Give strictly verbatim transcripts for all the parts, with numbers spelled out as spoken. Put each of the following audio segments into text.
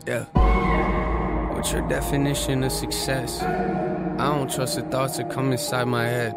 Yeah. What's your definition of success? I don't trust the thoughts that come inside my head.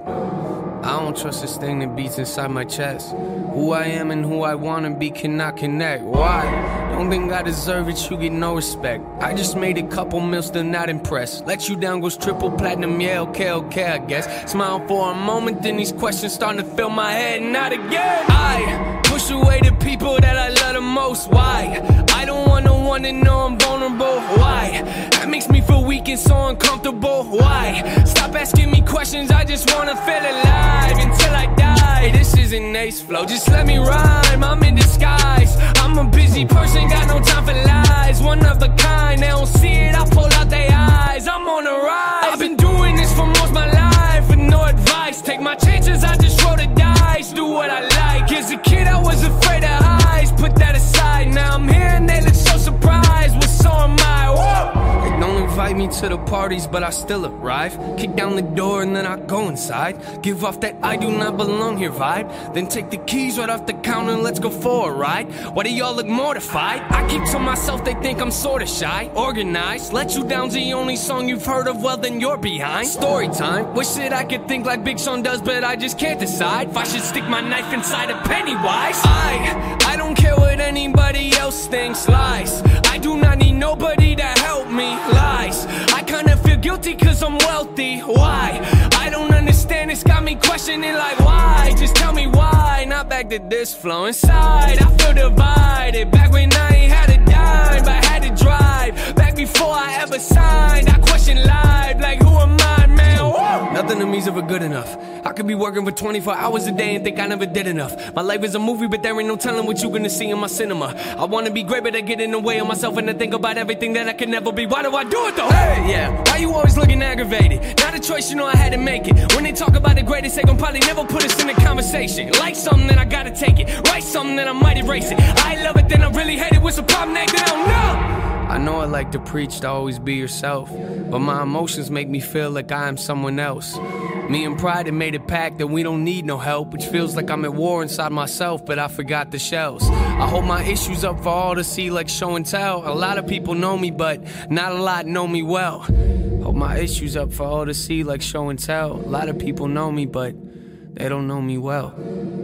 I don't trust this thing that beats inside my chest. Who I am and who I wanna be cannot connect. Why? Don't think I deserve it, you get no respect. I just made a couple mils, still not impressed. Let you down goes triple platinum, yeah, okay, okay, I guess. Smile for a moment, then these questions starting to fill my head, not again. I push away the people that I love the most. Why? I don't want no one to know I'm vulnerable. Why? That makes me feel weak and so uncomfortable. Why? Stop asking me questions, I just wanna feel alive until I die. This isn't Ace Flow, just let me rhyme, I'm in disguise. I'm a busy person, got no time for lies. One of a kind, they don't see it, I pull out their eyes. I'm on a rise, I've been doing this for most my life with no advice. Take my chances, I just roll the dice, do what I like. As a kid I was afraid of highs, put that aside. Now I'm here and they look so surprised, well so am I. Whoa. They don't invite me to the parties but I still arrive. Kick down the door and then I go inside. Give off that I do not belong here vibe. Then take the keys right off the counter and let's go for a ride. Why do y'all look mortified? I keep to myself, they think I'm sorta shy. Organized, Let You Down's the only song you've heard of, well then you're behind. Story time, wish that I could think like Big Sean does, but I just can't decide if I should stick my knife inside a Pennywise. I, I don't care what anybody else thinks, lies. I do not need nobody to help me, lies. I kinda feel guilty cause I'm wealthy, why? I don't understand, it's got me questioning like why? Just tell me why, not back to this flow inside. I feel divided, back when I ain't had a dime, but had to drive. Back before I ever signed, I question live, like who am I, man? Whoa. Nothing to me's ever good enough. I could be working for twenty-four hours a day and think I never did enough. My life is a movie, but there ain't no telling what you gonna see in my cinema. I wanna be great, but I get in the way of myself and I think about everything that I can never be. Why do I do it though? Hey, yeah, why you always looking aggravated? Not a choice, you know I had to make it. When they talk about the greatest, they gon' probably never put us in a conversation. Like something that I gotta take it, write something that I might erase it. I love it, then I really hate it. What's the problem, Nate? They don't know. I know I like to preach to always be yourself, but my emotions make me feel like I am someone else. Me and Pride have made a pact that we don't need no help, which feels like I'm at war inside myself, but I forgot the shells. I hold my issues up for all to see like show and tell. A lot of people know me, but not a lot know me well. Hold my issues up for all to see like show and tell. A lot of people know me, but they don't know me well.